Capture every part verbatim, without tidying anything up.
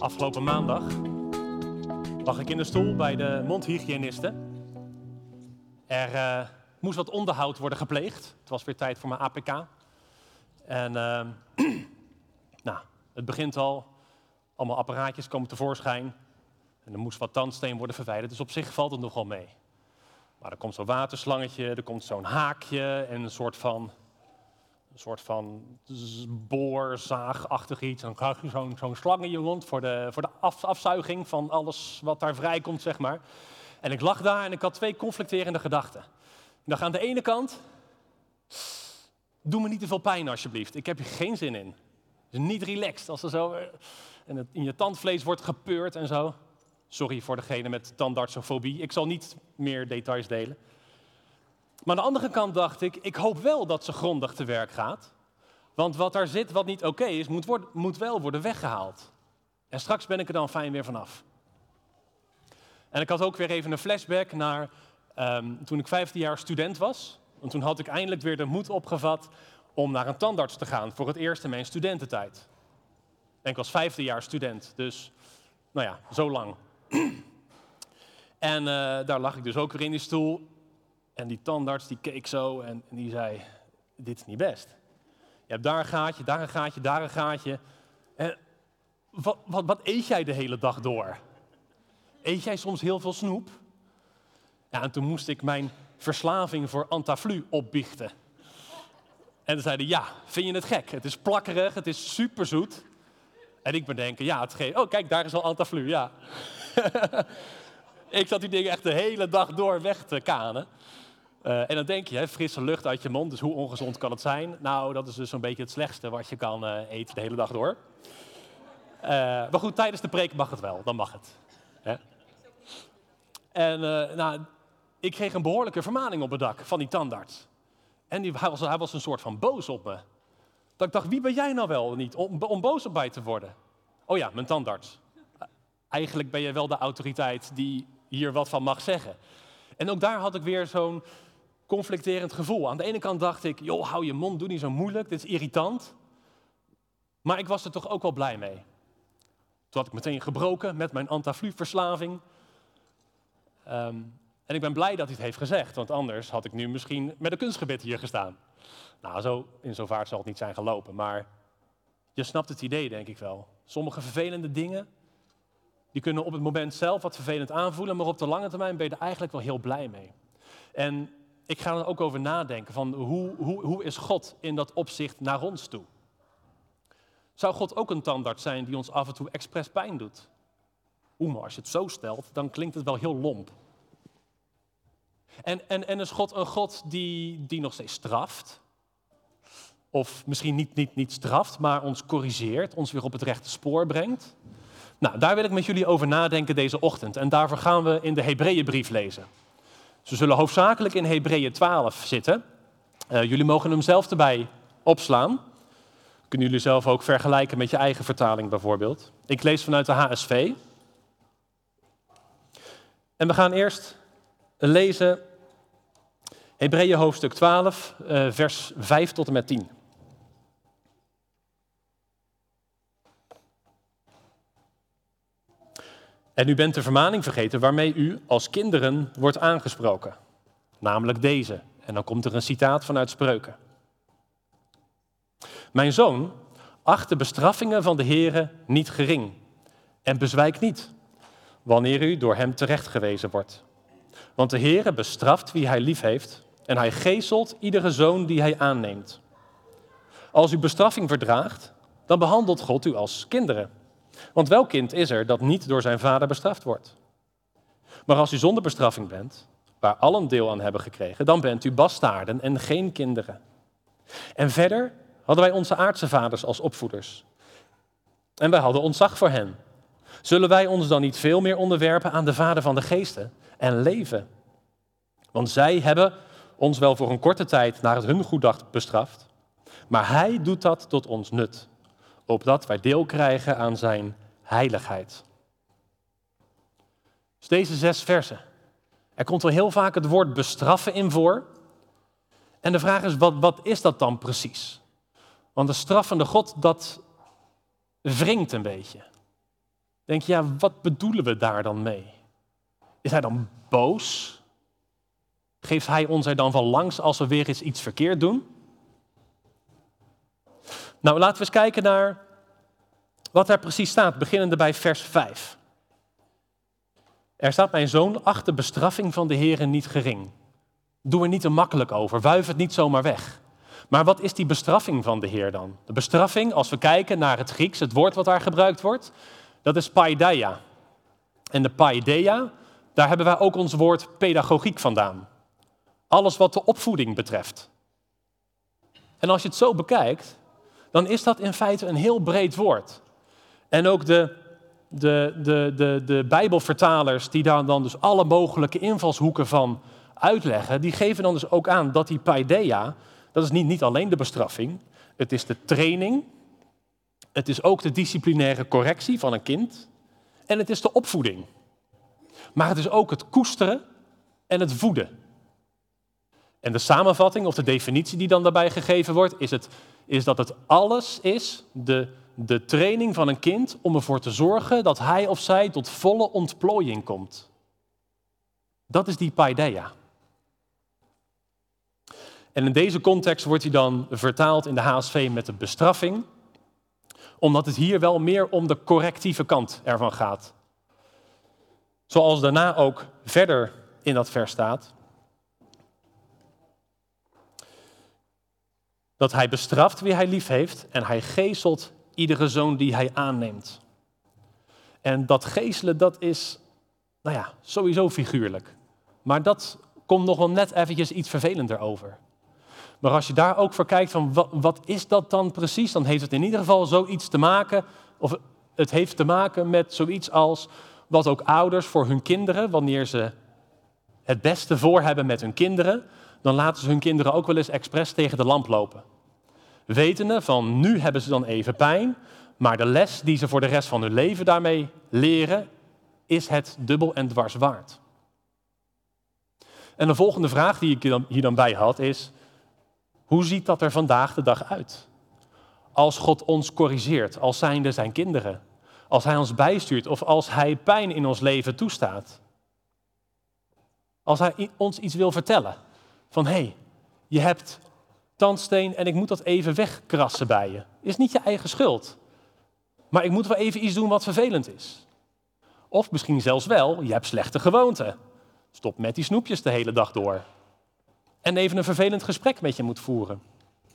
Afgelopen maandag lag ik in de stoel bij de mondhygiëniste. Er uh, moest wat onderhoud worden gepleegd. Het was weer tijd voor mijn A P K. En uh, nou, het begint al. Allemaal apparaatjes komen tevoorschijn. En er moest wat tandsteen worden verwijderd. Dus op zich valt het nogal mee. Maar er komt zo'n waterslangetje, er komt zo'n haakje en een soort van... Een soort van boorzaagachtig iets. Dan krijg je zo'n zo'n slang in je mond voor de, voor de af, afzuiging van alles wat daar vrijkomt, zeg maar. En ik lag daar en ik had twee conflicterende gedachten. Ik dacht aan de ene kant, doe me niet te veel pijn alsjeblieft. Ik heb hier geen zin in. Het is niet relaxed als er zo en het in je tandvlees wordt gepeurd en zo. Sorry voor degene met tandartsofobie. Ik zal niet meer details delen. Maar aan de andere kant dacht ik, ik hoop wel dat ze grondig te werk gaat. Want wat daar zit, wat niet oké is, moet, worden, moet wel worden weggehaald. En straks ben ik er dan fijn weer vanaf. En ik had ook weer even een flashback naar um, toen ik vijftien jaar student was. En toen had ik eindelijk weer de moed opgevat om naar een tandarts te gaan. Voor het eerst in mijn studententijd. En ik was vijftien jaar student, dus nou ja, zo lang. En uh, daar lag ik dus ook weer in die stoel. En die tandarts die keek zo en, en die zei, dit is niet best. Je hebt daar een gaatje, daar een gaatje, daar een gaatje. En wat, wat, wat eet jij de hele dag door? Eet jij soms heel veel snoep? Ja, en toen moest ik mijn verslaving voor Antaflu opbiechten. En ze zeiden, ja, vind je het gek? Het is plakkerig, het is superzoet. En ik bedenken, ja, het ge- oh kijk, daar is al Antaflu, ja. Ik zat die dingen echt de hele dag door weg te kanen. Uh, en dan denk je, hè, frisse lucht uit je mond, dus hoe ongezond kan het zijn? Nou, dat is dus zo'n beetje het slechtste wat je kan uh, eten de hele dag door. Uh, maar goed, tijdens de preek mag het wel, dan mag het. Hè? En uh, nou, ik kreeg een behoorlijke vermaning op het dak van die tandarts. En die, hij, was, hij was een soort van boos op me. Dat ik dacht, wie ben jij nou wel niet om, om boos op mij te worden? Oh ja, mijn tandarts. Uh, eigenlijk ben je wel de autoriteit die hier wat van mag zeggen. En ook daar had ik weer zo'n conflicterend gevoel. Aan de ene kant dacht ik, joh, hou je mond, doe niet zo moeilijk, dit is irritant. Maar ik was er toch ook wel blij mee. Toen had ik meteen gebroken met mijn Antaflu-verslaving. Um, en ik ben blij dat hij het heeft gezegd, want anders had ik nu misschien met een kunstgebit hier gestaan. Nou, zo, in zo'n vaart zal het niet zijn gelopen, maar je snapt het idee, denk ik wel. Sommige vervelende dingen, die kunnen op het moment zelf wat vervelend aanvoelen, maar op de lange termijn ben je er eigenlijk wel heel blij mee. En ik ga er ook over nadenken van hoe, hoe, hoe is God in dat opzicht naar ons toe? Zou God ook een tandarts zijn die ons af en toe expres pijn doet? Oeh, maar als je het zo stelt, dan klinkt het wel heel lomp. En, en, en is God een God die, die nog steeds straft? Of misschien niet, niet, niet straft, maar ons corrigeert, ons weer op het rechte spoor brengt? Nou, daar wil ik met jullie over nadenken deze ochtend. En daarvoor gaan we in de Hebreeënbrief lezen. Ze zullen hoofdzakelijk in Hebreeën twaalf zitten. Uh, jullie mogen hem zelf erbij opslaan. Kunnen jullie zelf ook vergelijken met je eigen vertaling bijvoorbeeld. Ik lees vanuit de H S V. En we gaan eerst lezen Hebreeën hoofdstuk twaalf, uh, vers vijf tot en met tien. En u bent de vermaning vergeten waarmee u als kinderen wordt aangesproken. Namelijk deze. En dan komt er een citaat vanuit Spreuken. Mijn zoon, acht de bestraffingen van de Heere niet gering. En bezwijk niet, wanneer u door hem terechtgewezen wordt. Want de Heere bestraft wie hij lief heeft. En hij geeselt iedere zoon die hij aanneemt. Als u bestraffing verdraagt, dan behandelt God u als kinderen. Want welk kind is er dat niet door zijn vader bestraft wordt? Maar als u zonder bestraffing bent, waar allen deel aan hebben gekregen, dan bent u bastaarden en geen kinderen. En verder hadden wij onze aardse vaders als opvoeders. En wij hadden ontzag voor hen. Zullen wij ons dan niet veel meer onderwerpen aan de Vader van de geesten en leven? Want zij hebben ons wel voor een korte tijd naar het hun goeddacht bestraft, maar hij doet dat tot ons nut, opdat wij deel krijgen aan zijn heiligheid. Dus deze zes versen. Er komt wel heel vaak het woord bestraffen in voor. En de vraag is, wat, wat is dat dan precies? Want de straffende God, dat wringt een beetje. Denk je, ja, wat bedoelen we daar dan mee? Is hij dan boos? Geeft hij ons er dan van langs als we weer eens iets verkeerd doen? Nou, laten we eens kijken naar wat er precies staat, beginnende bij vers vijf. Er staat, mijn zoon, acht de bestraffing van de Heere niet gering. Doe er niet te makkelijk over, wuif het niet zomaar weg. Maar wat is die bestraffing van de Heer dan? De bestraffing, als we kijken naar het Grieks, het woord wat daar gebruikt wordt, dat is paideia. En de paideia, daar hebben wij ook ons woord pedagogiek vandaan. Alles wat de opvoeding betreft. En als je het zo bekijkt, dan is dat in feite een heel breed woord. En ook de, de, de, de, de Bijbelvertalers die daar dan dus alle mogelijke invalshoeken van uitleggen, die geven dan dus ook aan dat die paideia, dat is niet, niet alleen de bestraffing, het is de training, het is ook de disciplinaire correctie van een kind en het is de opvoeding. Maar het is ook het koesteren en het voeden. En de samenvatting of de definitie die dan daarbij gegeven wordt, is, het, is dat het alles is, de, de training van een kind om ervoor te zorgen dat hij of zij tot volle ontplooiing komt. Dat is die paideia. En in deze context wordt hij dan vertaald in de H S V met de bestraffing, omdat het hier wel meer om de correctieve kant ervan gaat. Zoals daarna ook verder in dat vers staat, dat hij bestraft wie hij lief heeft en hij geeselt iedere zoon die hij aanneemt. En dat geeselen, dat is, nou ja, sowieso figuurlijk. Maar dat komt nog wel net eventjes iets vervelender over. Maar als je daar ook voor kijkt van wat, wat is dat dan precies, dan heeft het in ieder geval zoiets te maken, of het heeft te maken met zoiets als wat ook ouders voor hun kinderen, wanneer ze het beste voor hebben met hun kinderen, dan laten ze hun kinderen ook wel eens expres tegen de lamp lopen. Wetende van nu hebben ze dan even pijn, maar de les die ze voor de rest van hun leven daarmee leren, is het dubbel en dwars waard. En de volgende vraag die ik hier dan bij had is, hoe ziet dat er vandaag de dag uit? Als God ons corrigeert, als zijnde zijn kinderen, als hij ons bijstuurt of als hij pijn in ons leven toestaat. Als hij ons iets wil vertellen, van hé, hey, je hebt tandsteen en ik moet dat even wegkrassen bij je. Is niet je eigen schuld. Maar ik moet wel even iets doen wat vervelend is. Of misschien zelfs wel, je hebt slechte gewoonten. Stop met die snoepjes de hele dag door. En even een vervelend gesprek met je moet voeren.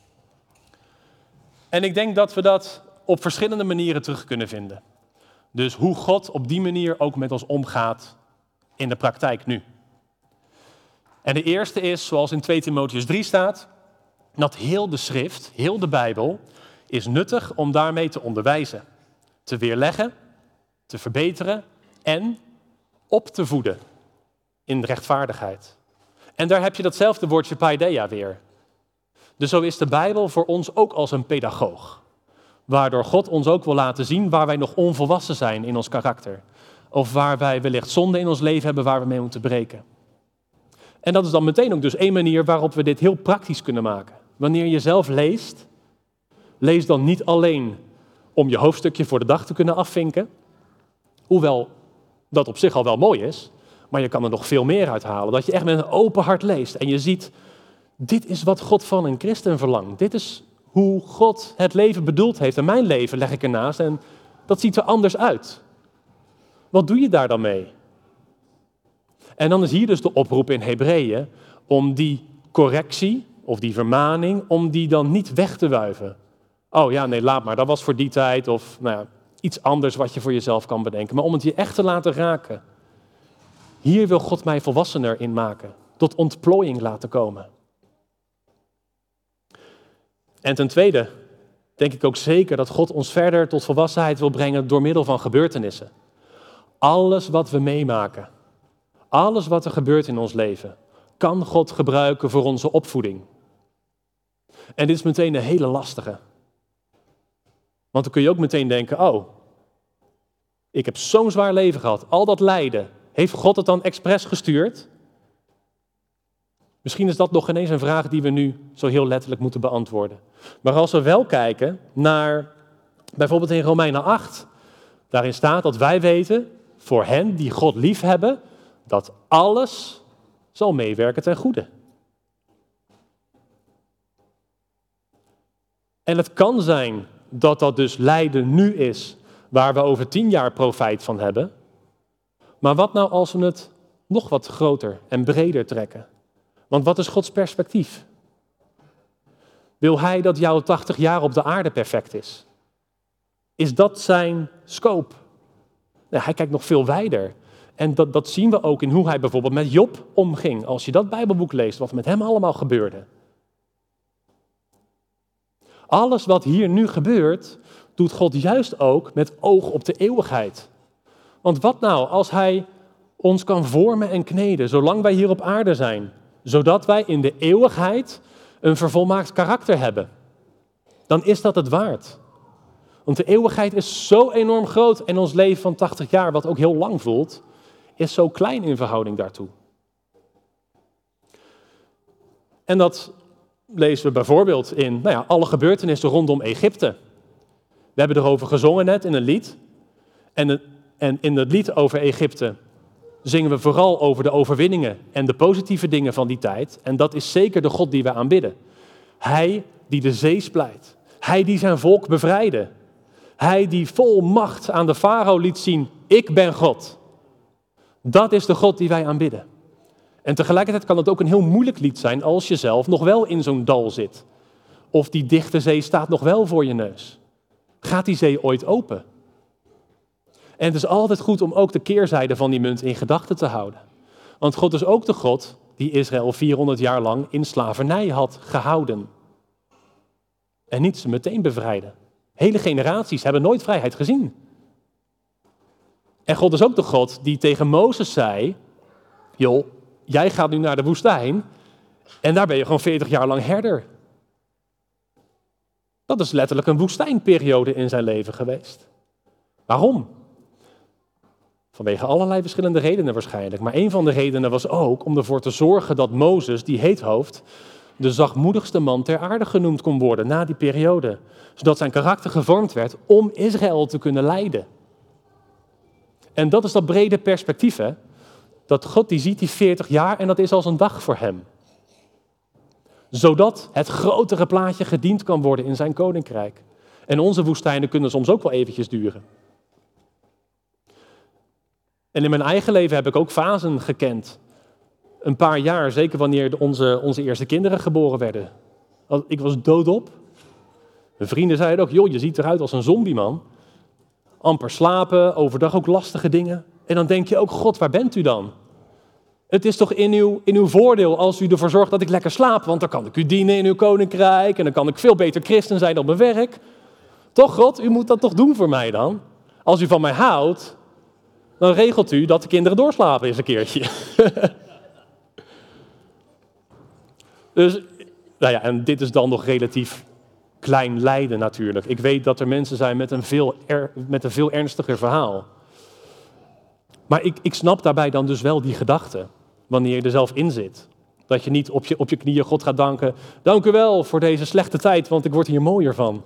En ik denk dat we dat op verschillende manieren terug kunnen vinden. Dus hoe God op die manier ook met ons omgaat in de praktijk nu. En de eerste is, zoals in twee Timotheüs drie staat, dat heel de schrift, heel de Bijbel, is nuttig om daarmee te onderwijzen, te weerleggen, te verbeteren en op te voeden in rechtvaardigheid. En daar heb je datzelfde woordje paideia weer. Dus zo is de Bijbel voor ons ook als een pedagoog, waardoor God ons ook wil laten zien waar wij nog onvolwassen zijn in ons karakter. Of waar wij wellicht zonde in ons leven hebben waar we mee moeten breken. En dat is dan meteen ook dus één manier waarop we dit heel praktisch kunnen maken. Wanneer je zelf leest, lees dan niet alleen om je hoofdstukje voor de dag te kunnen afvinken. Hoewel dat op zich al wel mooi is, maar je kan er nog veel meer uithalen. Dat je echt met een open hart leest en je ziet, dit is wat God van een christen verlangt. Dit is hoe God het leven bedoeld heeft. En mijn leven leg ik ernaast en dat ziet er anders uit. Wat doe je daar dan mee? En dan is hier dus de oproep in Hebreeën om die correctie of die vermaning, om die dan niet weg te wuiven. Oh ja, nee, laat maar, dat was voor die tijd of nou ja, iets anders wat je voor jezelf kan bedenken. Maar om het je echt te laten raken. Hier wil God mij volwassener in maken, tot ontplooiing laten komen. En ten tweede denk ik ook zeker dat God ons verder tot volwassenheid wil brengen door middel van gebeurtenissen. Alles wat we meemaken, alles wat er gebeurt in ons leven, kan God gebruiken voor onze opvoeding. En dit is meteen een hele lastige. Want dan kun je ook meteen denken, oh, ik heb zo'n zwaar leven gehad, al dat lijden. Heeft God het dan expres gestuurd? Misschien is dat nog ineens een vraag die we nu zo heel letterlijk moeten beantwoorden. Maar als we wel kijken naar bijvoorbeeld in Romeinen acht, Daarin staat dat wij weten, voor hen die God lief hebben, dat alles zal meewerken ten goede. En het kan zijn dat dat dus lijden nu is, waar we over tien jaar profijt van hebben. Maar wat nou als we het nog wat groter en breder trekken? Want wat is Gods perspectief? Wil Hij dat jouw tachtig jaar op de aarde perfect is? Is dat zijn scope? Nou, hij kijkt nog veel wijder. En dat, dat zien we ook in hoe hij bijvoorbeeld met Job omging. Als je dat Bijbelboek leest, wat met hem allemaal gebeurde. Alles wat hier nu gebeurt, doet God juist ook met oog op de eeuwigheid. Want wat nou als hij ons kan vormen en kneden, zolang wij hier op aarde zijn, zodat wij in de eeuwigheid een vervolmaakt karakter hebben? Dan is dat het waard. Want de eeuwigheid is zo enorm groot en ons leven van tachtig jaar, wat ook heel lang voelt, is zo klein in verhouding daartoe. En dat lezen we bijvoorbeeld in nou ja, alle gebeurtenissen rondom Egypte. We hebben erover gezongen net in een lied. En, het, en in het lied over Egypte zingen we vooral over de overwinningen en de positieve dingen van die tijd. En dat is zeker de God die we aanbidden. Hij die de zee splijt. Hij die zijn volk bevrijdde. Hij die vol macht aan de farao liet zien, ik ben God. Dat is de God die wij aanbidden. En tegelijkertijd kan het ook een heel moeilijk lied zijn als je zelf nog wel in zo'n dal zit. Of die dichte zee staat nog wel voor je neus. Gaat die zee ooit open? En het is altijd goed om ook de keerzijde van die munt in gedachten te houden. Want God is ook de God die Israël vierhonderd jaar lang in slavernij had gehouden. En niet ze meteen bevrijden. Hele generaties hebben nooit vrijheid gezien. En God is ook de God die tegen Mozes zei, joh, jij gaat nu naar de woestijn en daar ben je gewoon veertig jaar lang herder. Dat is letterlijk een woestijnperiode in zijn leven geweest. Waarom? Vanwege allerlei verschillende redenen waarschijnlijk. Maar een van de redenen was ook om ervoor te zorgen dat Mozes, die heethoofd, de zachtmoedigste man ter aarde genoemd kon worden na die periode. Zodat zijn karakter gevormd werd om Israël te kunnen leiden. En dat is dat brede perspectief, hè? Dat God die ziet die veertig jaar en dat is als een dag voor hem. Zodat het grotere plaatje gediend kan worden in zijn koninkrijk. En onze woestijnen kunnen soms ook wel eventjes duren. En in mijn eigen leven heb ik ook fasen gekend. Een paar jaar, zeker wanneer onze, onze eerste kinderen geboren werden. Ik was doodop. Mijn vrienden zeiden ook, joh, je ziet eruit als een zombie, man. Amper slapen, overdag ook lastige dingen. En dan denk je ook, God, waar bent u dan? Het is toch in uw, in uw voordeel als u ervoor zorgt dat ik lekker slaap, want dan kan ik u dienen in uw koninkrijk en dan kan ik veel beter christen zijn op mijn werk. Toch, God, u moet dat toch doen voor mij dan? Als u van mij houdt, dan regelt u dat de kinderen doorslapen eens een keertje. Dus, nou ja, en dit is dan nog relatief klein lijden natuurlijk. Ik weet dat er mensen zijn met een veel, er, met een veel ernstiger verhaal. Maar ik, ik snap daarbij dan dus wel die gedachte, wanneer je er zelf in zit. Dat je niet op je, op je knieën God gaat danken. Dank u wel voor deze slechte tijd, want ik word hier mooier van.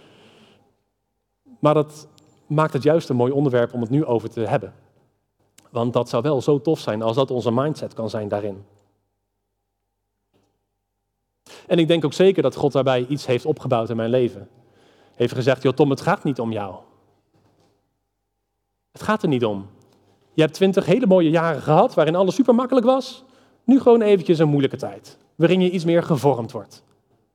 Maar dat maakt het juist een mooi onderwerp om het nu over te hebben. Want dat zou wel zo tof zijn als dat onze mindset kan zijn daarin. En ik denk ook zeker dat God daarbij iets heeft opgebouwd in mijn leven. Heeft gezegd, joh Tom, het gaat niet om jou. Het gaat er niet om. Je hebt twintig hele mooie jaren gehad waarin alles super makkelijk was. Nu gewoon eventjes een moeilijke tijd. Waarin je iets meer gevormd wordt.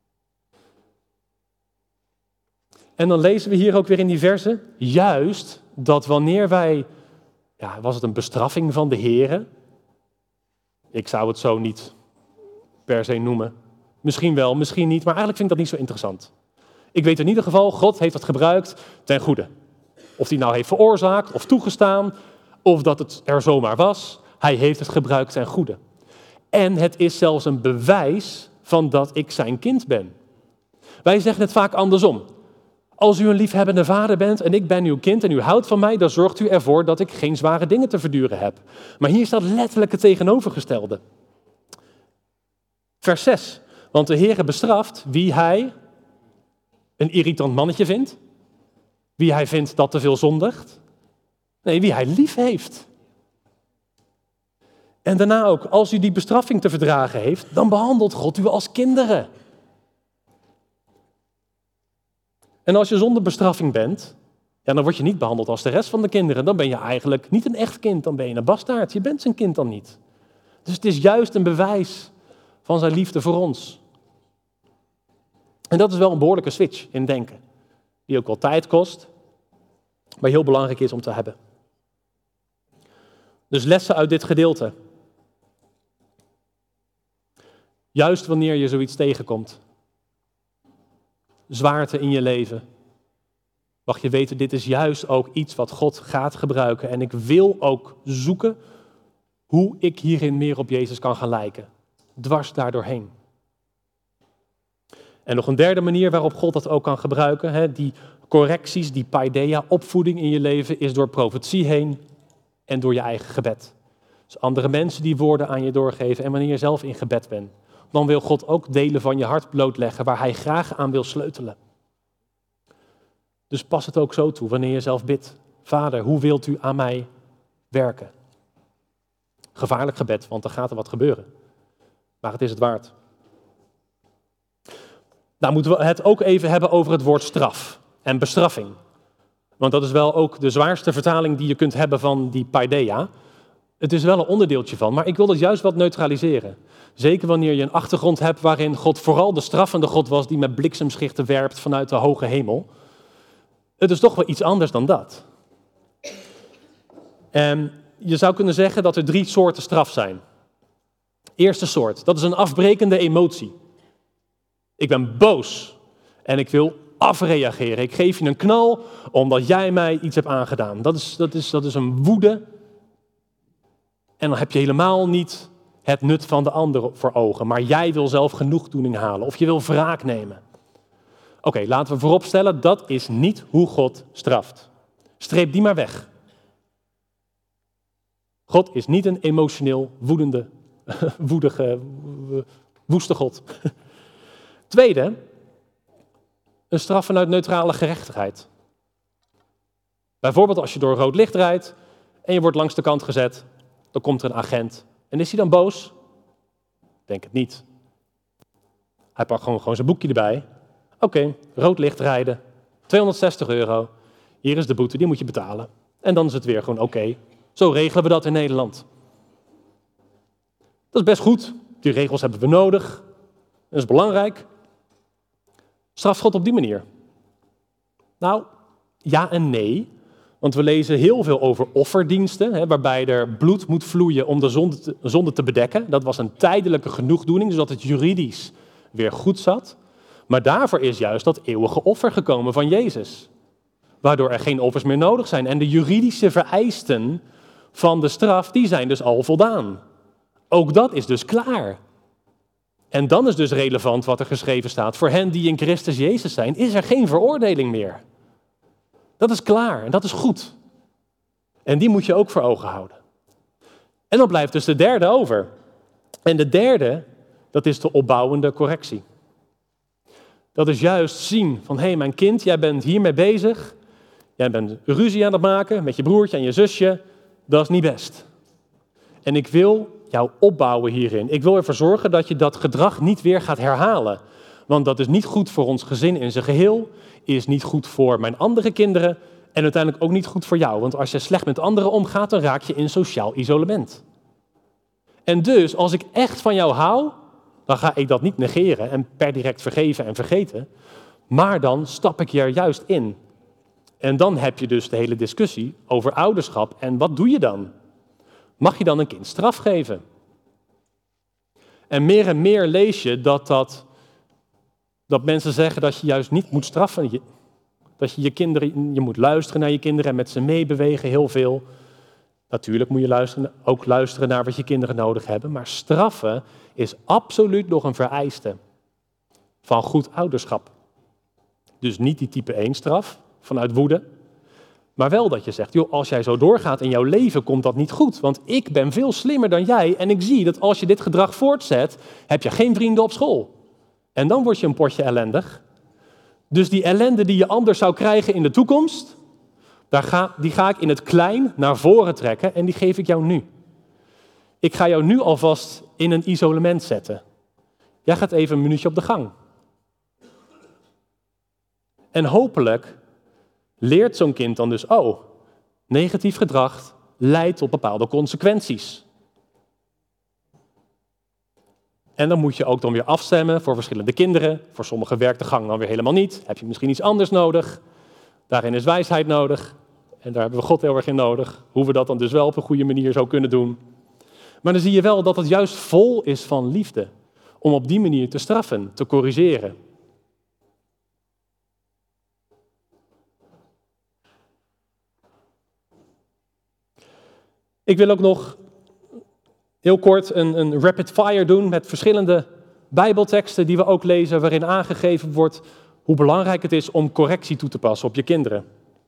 En dan lezen we hier ook weer in die versen. Juist dat wanneer wij, ja, was het een bestraffing van de Here? Ik zou het zo niet per se noemen. Misschien wel, misschien niet, maar eigenlijk vind ik dat niet zo interessant. Ik weet in ieder geval, God heeft het gebruikt ten goede. Of hij nou heeft veroorzaakt of toegestaan, of dat het er zomaar was. Hij heeft het gebruikt ten goede. En het is zelfs een bewijs van dat ik zijn kind ben. Wij zeggen het vaak andersom. Als u een liefhebbende vader bent en ik ben uw kind en u houdt van mij, dan zorgt u ervoor dat ik geen zware dingen te verduren heb. Maar hier staat letterlijk het tegenovergestelde. Vers zes. Want de Heere bestraft wie hij een irritant mannetje vindt, wie hij vindt dat te veel zondigt, Nee, wie hij lief heeft. En daarna ook, als u die bestraffing te verdragen heeft, dan behandelt God u als kinderen. En als je zonder bestraffing bent, ja, dan word je niet behandeld als de rest van de kinderen. Dan ben je eigenlijk niet een echt kind, dan ben je een bastaard. Je bent zijn kind dan niet. Dus het is juist een bewijs van zijn liefde voor ons. En dat is wel een behoorlijke switch in denken. Die ook wel tijd kost, maar heel belangrijk is om te hebben. Dus lessen uit dit gedeelte. Juist wanneer je zoiets tegenkomt. Zwaarte in je leven. Mag je weten, dit is juist ook iets wat God gaat gebruiken. En ik wil ook zoeken hoe ik hierin meer op Jezus kan gaan lijken. Dwars daardoorheen. En nog een derde manier waarop God dat ook kan gebruiken. Hè, die correcties, die paideia, opvoeding in je leven, is door profetie heen en door je eigen gebed. Dus andere mensen die woorden aan je doorgeven en wanneer je zelf in gebed bent. Dan wil God ook delen van je hart blootleggen waar hij graag aan wil sleutelen. Dus pas het ook zo toe wanneer je zelf bidt. Vader, hoe wilt u aan mij werken? Gevaarlijk gebed, want dan gaat er wat gebeuren. Maar het is het waard. Nou moeten we het ook even hebben over het woord straf en bestraffing. Want dat is wel ook de zwaarste vertaling die je kunt hebben van die paideia. Het is wel een onderdeeltje van, maar ik wil het juist wat neutraliseren. Zeker wanneer je een achtergrond hebt waarin God vooral de straffende God was die met bliksemschichten werpt vanuit de hoge hemel. Het is toch wel iets anders dan dat. En je zou kunnen zeggen dat er drie soorten straf zijn. Eerste soort, dat is een afbrekende emotie. Ik ben boos en ik wil afreageren. Ik geef je een knal omdat jij mij iets hebt aangedaan. Dat is, dat is, dat is een woede. En dan heb je helemaal niet het nut van de ander voor ogen. Maar jij wil zelf genoegdoening halen of je wil wraak nemen. Oké, okay, laten we vooropstellen, dat is niet hoe God straft. Streep die maar weg. God is niet een emotioneel, woedende, woedige, woeste God. Tweede, een straf vanuit neutrale gerechtigheid. Bijvoorbeeld als je door rood licht rijdt en je wordt langs de kant gezet, dan komt er een agent. En is hij dan boos? Denk het niet. Hij pakt gewoon, gewoon zijn boekje erbij. Oké, okay, rood licht rijden, tweehonderdzestig euro. Hier is de boete, die moet je betalen. En dan is het weer gewoon oké. Okay. Zo regelen we dat in Nederland. Dat is best goed. Die regels hebben we nodig. Dat is belangrijk. Straft God op die manier? Nou, ja en nee. Want we lezen heel veel over offerdiensten, hè, waarbij er bloed moet vloeien om de zonde te, zonde te bedekken. Dat was een tijdelijke genoegdoening, zodat het juridisch weer goed zat. Maar daarvoor is juist dat eeuwige offer gekomen van Jezus. Waardoor er geen offers meer nodig zijn. En de juridische vereisten van de straf, die zijn dus al voldaan. Ook dat is dus klaar. En dan is dus relevant wat er geschreven staat. Voor hen die in Christus Jezus zijn, is er geen veroordeling meer. Dat is klaar en dat is goed. En die moet je ook voor ogen houden. En dan blijft dus de derde over. En de derde, dat is de opbouwende correctie. Dat is juist zien van, hé hey, mijn kind, jij bent hiermee bezig. Jij bent ruzie aan het maken met je broertje en je zusje. Dat is niet best. En ik wil jou opbouwen hierin. Ik wil ervoor zorgen dat je dat gedrag niet weer gaat herhalen. Want dat is niet goed voor ons gezin in zijn geheel. Is niet goed voor mijn andere kinderen. En uiteindelijk ook niet goed voor jou. Want als je slecht met anderen omgaat, dan raak je in sociaal isolement. En dus, als ik echt van jou hou, dan ga ik dat niet negeren en per direct vergeven en vergeten. Maar dan stap ik je er juist in. En dan heb je dus de hele discussie over ouderschap. En wat doe je dan? Mag je dan een kind straf geven? En meer en meer lees je dat, dat, dat mensen zeggen dat je juist niet moet straffen. Je, dat je je kinderen, je moet luisteren naar je kinderen en met ze meebewegen heel veel. Natuurlijk moet je luisteren, ook luisteren naar wat je kinderen nodig hebben. Maar straffen is absoluut nog een vereiste van goed ouderschap. Dus niet die type één straf vanuit woede. Maar wel dat je zegt, joh, als jij zo doorgaat in jouw leven, komt dat niet goed. Want ik ben veel slimmer dan jij en ik zie dat als je dit gedrag voortzet, heb je geen vrienden op school. En dan word je een potje ellendig. Dus die ellende die je anders zou krijgen in de toekomst, Daar ga, die ga ik in het klein naar voren trekken en die geef ik jou nu. Ik ga jou nu alvast in een isolement zetten. Jij gaat even een minuutje op de gang. En hopelijk leert zo'n kind dan dus, oh, negatief gedrag leidt tot bepaalde consequenties. En dan moet je ook dan weer afstemmen voor verschillende kinderen. Voor sommigen werkt de gang dan weer helemaal niet. Heb je misschien iets anders nodig. Daarin is wijsheid nodig. En daar hebben we God heel erg in nodig. Hoe we dat dan dus wel op een goede manier zo kunnen doen. Maar dan zie je wel dat het juist vol is van liefde. Om op die manier te straffen, te corrigeren. Ik wil ook nog heel kort een, een rapid fire doen met verschillende Bijbelteksten die we ook lezen, waarin aangegeven wordt hoe belangrijk het is om correctie toe te passen op je kinderen.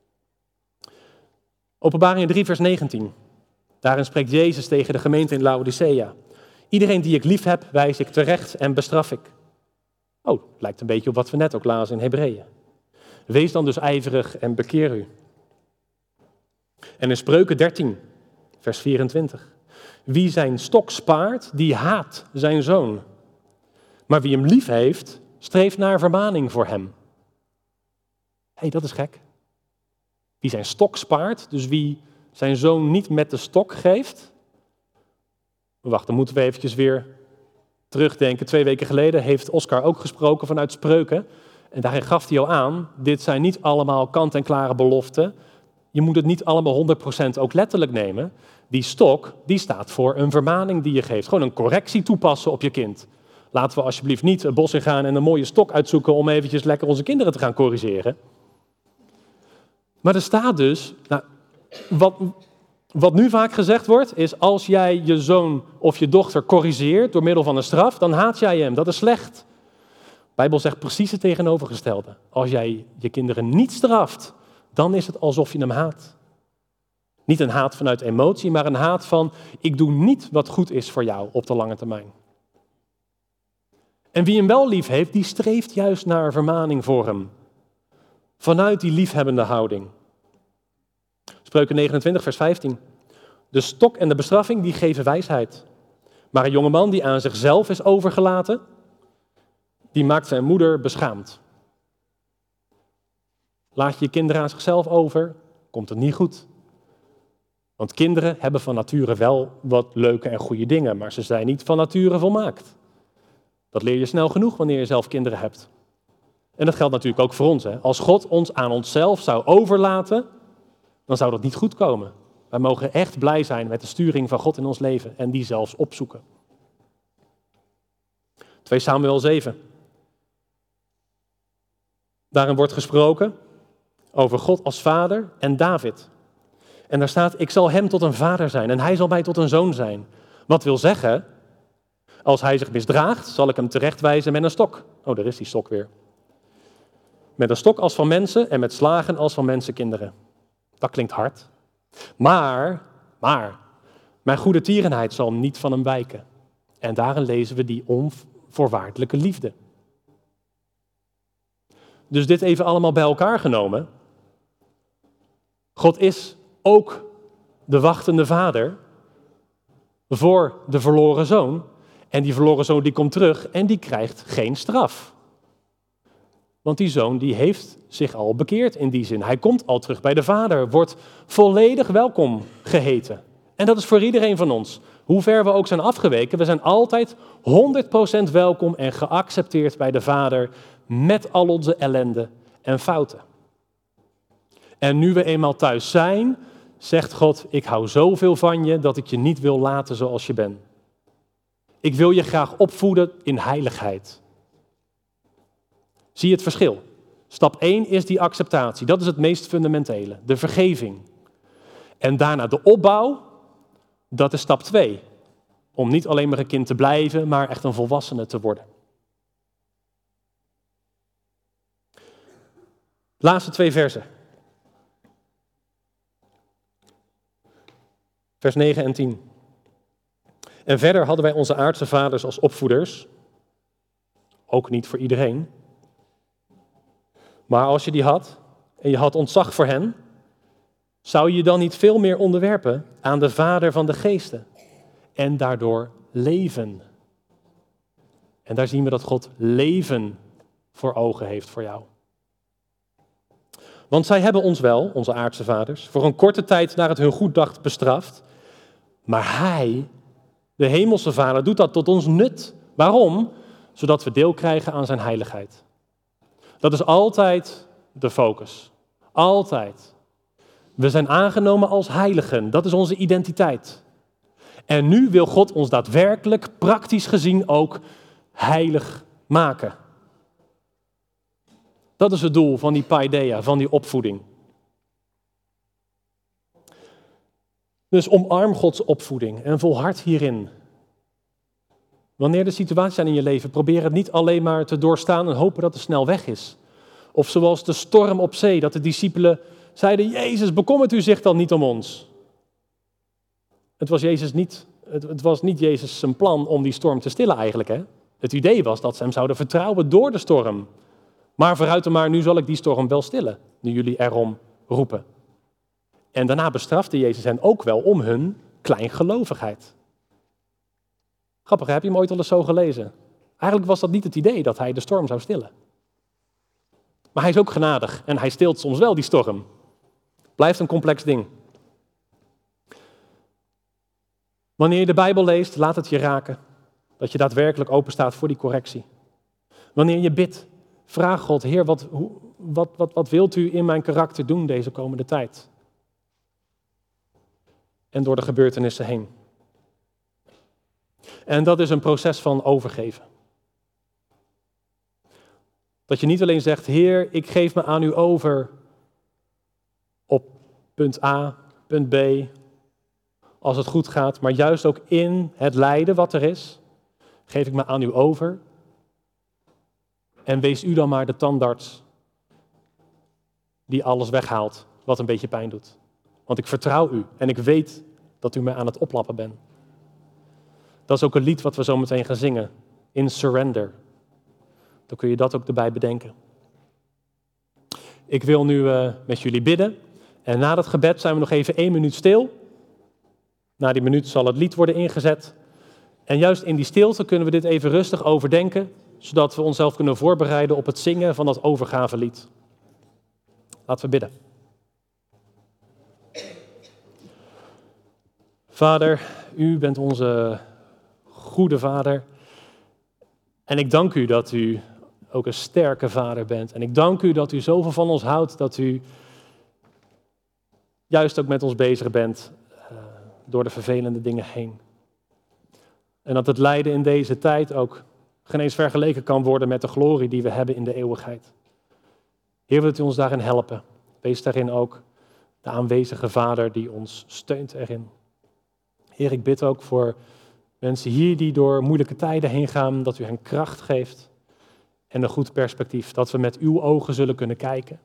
Openbaring drie vers negentien. Daarin spreekt Jezus tegen de gemeente in Laodicea. Iedereen die ik lief heb, wijs ik terecht en bestraf ik. Oh, lijkt een beetje op wat we net ook lazen in Hebreeën. Wees dan dus ijverig en bekeer u. En in Spreuken dertien, vers vierentwintig. Wie zijn stok spaart, die haat zijn zoon. Maar wie hem lief heeft, streeft naar vermaning voor hem. Hé, hey, dat is gek. Wie zijn stok spaart, dus wie zijn zoon niet met de stok geeft. Wacht, dan moeten we eventjes weer terugdenken. Twee weken geleden heeft Oscar ook gesproken vanuit Spreuken. En daarin gaf hij al aan, dit zijn niet allemaal kant-en-klare beloften. Je moet het niet allemaal honderd procent ook letterlijk nemen. Die stok, die staat voor een vermaning die je geeft. Gewoon een correctie toepassen op je kind. Laten we alsjeblieft niet het bos in gaan en een mooie stok uitzoeken om eventjes lekker onze kinderen te gaan corrigeren. Maar er staat dus, nou, wat, wat nu vaak gezegd wordt, is als jij je zoon of je dochter corrigeert door middel van een straf, dan haat jij hem. Dat is slecht. De Bijbel zegt precies het tegenovergestelde. Als jij je kinderen niet straft, dan is het alsof je hem haat. Niet een haat vanuit emotie, maar een haat van, ik doe niet wat goed is voor jou op de lange termijn. En wie hem wel lief heeft, die streeft juist naar vermaning voor hem. Vanuit die liefhebbende houding. Spreuken negenentwintig, vers vijftien. De stok en de bestraffing, die geven wijsheid. Maar een jongeman die aan zichzelf is overgelaten, die maakt zijn moeder beschaamd. Laat je je kinderen aan zichzelf over, komt het niet goed. Want kinderen hebben van nature wel wat leuke en goede dingen, maar ze zijn niet van nature volmaakt. Dat leer je snel genoeg wanneer je zelf kinderen hebt. En dat geldt natuurlijk ook voor ons. Hè. Als God ons aan onszelf zou overlaten, dan zou dat niet goed komen. Wij mogen echt blij zijn met de sturing van God in ons leven en die zelfs opzoeken. twee Samuel zeven. Daarin wordt gesproken over God als vader en David. En daar staat, ik zal hem tot een vader zijn en hij zal mij tot een zoon zijn. Wat wil zeggen, als hij zich misdraagt, zal ik hem terechtwijzen met een stok. Oh, daar is die stok weer. Met een stok als van mensen en met slagen als van mensenkinderen. Dat klinkt hard. Maar, maar, mijn goede tierenheid zal niet van hem wijken. En daarin lezen we die onvoorwaardelijke liefde. Dus dit even allemaal bij elkaar genomen. God is ook de wachtende vader voor de verloren zoon. En die verloren zoon die komt terug en die krijgt geen straf. Want die zoon die heeft zich al bekeerd in die zin. Hij komt al terug bij de vader, wordt volledig welkom geheten. En dat is voor iedereen van ons. Hoe ver we ook zijn afgeweken, we zijn altijd honderd procent welkom en geaccepteerd bij de vader met al onze ellende en fouten. En nu we eenmaal thuis zijn, zegt God, ik hou zoveel van je dat ik je niet wil laten zoals je bent. Ik wil je graag opvoeden in heiligheid. Zie je het verschil? Stap één is die acceptatie. Dat is het meest fundamentele. De vergeving. En daarna de opbouw. Dat is stap twee. Om niet alleen maar een kind te blijven, maar echt een volwassene te worden. Laatste twee versen. Vers negen en tien. En verder hadden wij onze aardse vaders als opvoeders. Ook niet voor iedereen. Maar als je die had en je had ontzag voor hen, Zou je je dan niet veel meer onderwerpen aan de Vader van de geesten en daardoor leven? En daar zien we dat God leven voor ogen heeft voor jou. Want zij hebben ons wel, onze aardse vaders, voor een korte tijd naar het hun goed dacht bestraft. Maar Hij, de hemelse Vader, doet dat tot ons nut. Waarom? Zodat we deel krijgen aan zijn heiligheid. Dat is altijd de focus. Altijd. We zijn aangenomen als heiligen. Dat is onze identiteit. En nu wil God ons daadwerkelijk, praktisch gezien ook, heilig maken. Dat is het doel van die paideia, van die opvoeding. Dus omarm Gods opvoeding en volhard hierin. Wanneer er situaties zijn in je leven, probeer het niet alleen maar te doorstaan en hopen dat het snel weg is. Of zoals de storm op zee, dat de discipelen zeiden, Jezus, bekommert u zich dan niet om ons? Het was, Jezus niet, het, het was niet Jezus zijn plan om die storm te stillen eigenlijk. Hè? Het idee was dat ze hem zouden vertrouwen door de storm. Maar vooruit dan maar, nu zal ik die storm wel stillen, nu jullie erom roepen. En daarna bestrafte Jezus hen ook wel om hun kleingelovigheid. Grappig, heb je hem ooit al eens zo gelezen? Eigenlijk was dat niet het idee dat hij de storm zou stillen. Maar hij is ook genadig en hij stilt soms wel die storm. Blijft een complex ding. Wanneer je de Bijbel leest, laat het je raken. Dat je daadwerkelijk open staat voor die correctie. Wanneer je bidt, vraag God, Heer, wat, hoe, wat, wat, wat wilt u in mijn karakter doen deze komende tijd? En door de gebeurtenissen heen. En dat is een proces van overgeven. Dat je niet alleen zegt, Heer, ik geef me aan u over op punt A, punt B, als het goed gaat, maar juist ook in het lijden wat er is, geef ik me aan u over. En wees u dan maar de tandarts die alles weghaalt wat een beetje pijn doet. Want ik vertrouw u en ik weet dat u me aan het oplappen bent. Dat is ook een lied wat we zo meteen gaan zingen, in Surrender. Dan kun je dat ook erbij bedenken. Ik wil nu uh, met jullie bidden. En na dat gebed zijn we nog even één minuut stil. Na die minuut zal het lied worden ingezet. En juist in die stilte kunnen we dit even rustig overdenken, zodat we onszelf kunnen voorbereiden op het zingen van dat overgavelied. Laten we bidden. Vader, u bent onze goede Vader. En ik dank u dat u ook een sterke Vader bent. En ik dank u dat u zoveel van ons houdt, dat u juist ook met ons bezig bent uh, door de vervelende dingen heen. En dat het lijden in deze tijd ook geen eens vergeleken kan worden met de glorie die we hebben in de eeuwigheid. Heer, wilt u ons daarin helpen? Wees daarin ook de aanwezige Vader die ons steunt erin. Heer, ik bid ook voor mensen hier die door moeilijke tijden heen gaan, dat u hen kracht geeft en een goed perspectief, dat we met uw ogen zullen kunnen kijken.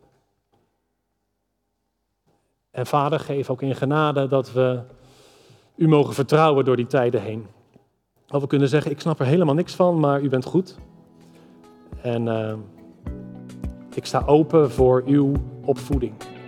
En Vader, geef ook in genade dat we u mogen vertrouwen door die tijden heen. Dat we kunnen zeggen, ik snap er helemaal niks van, maar u bent goed. En uh, ik sta open voor uw opvoeding.